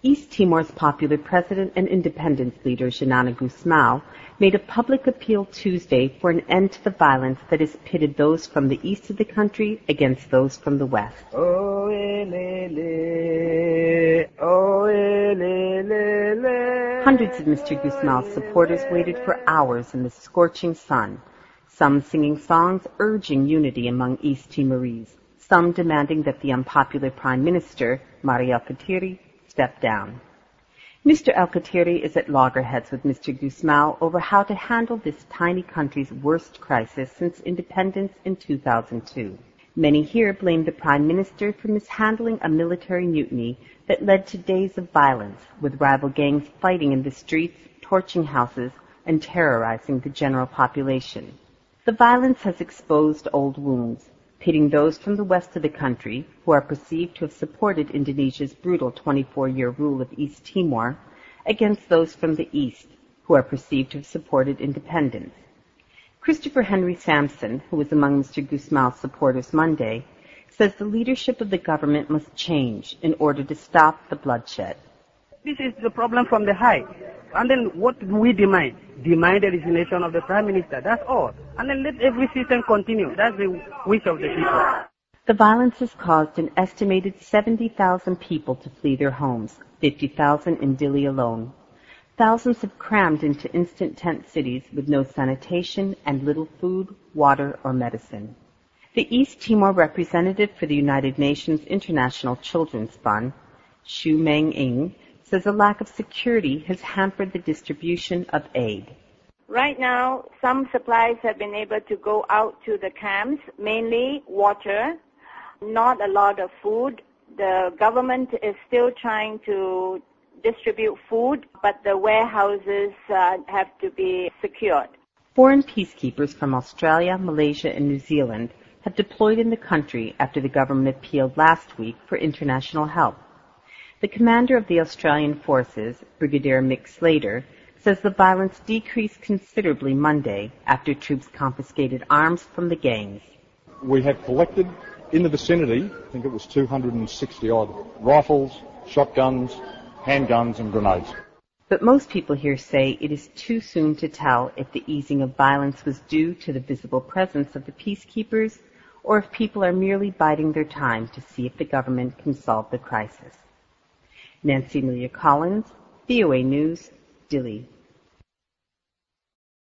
East Timor's popular president and independence leader, Xanana Gusmao, made a public appeal Tuesday for an end to the violence that has pitted those from the east of the country against those from the west. Hundreds of Mr. Gusmao's supporters waited for hours in the scorching sun, some singing songs urging unity among East Timorese, some demanding that the unpopular Prime Minister, Maria Alkatiri, step down. Mr. Alkatiri is at loggerheads with Mr. Gusmao over how to handle this tiny country's worst crisis since independence in 2002. Many here blame the Prime Minister for mishandling a military mutiny that led to days of violence, with rival gangs fighting in the streets, torching houses, and terrorizing the general population. The violence has exposed old wounds, pitting those from the west of the country, who are perceived to have supported Indonesia's brutal 24-year rule of East Timor, against those from the east, who are perceived to have supported independence. Christopher Henry Sampson, who was among Mr. Gusmao's supporters Monday, says the leadership of the government must change in order to stop the bloodshed. This is the problem from the high. And then what do we demand? Demand the resignation of the Prime Minister. That's all. And then let every system continue. That's the wish of the people. The violence has caused an estimated 70,000 people to flee their homes, 50,000 in Dili alone. Thousands have crammed into instant tent cities with no sanitation and little food, water, or medicine. The East Timor representative for the United Nations International Children's Fund, Xu Meng-ing, says a lack of security has hampered the distribution of aid. Right now, some supplies have been able to go out to the camps, mainly water, not a lot of food. The government is still trying to distribute food, but the warehouses have to be secured. Foreign peacekeepers from Australia, Malaysia, and New Zealand have deployed in the country after the government appealed last week for international help. The commander of the Australian forces, Brigadier Mick Slater, says the violence decreased considerably Monday after troops confiscated arms from the gangs. We have collected in the vicinity, I think it was 260-odd, rifles, shotguns, handguns and grenades. But most people here say it is too soon to tell if the easing of violence was due to the visible presence of the peacekeepers or if people are merely biding their time to see if the government can solve the crisis. Nancy Amelia Collins, VOA News, Dili.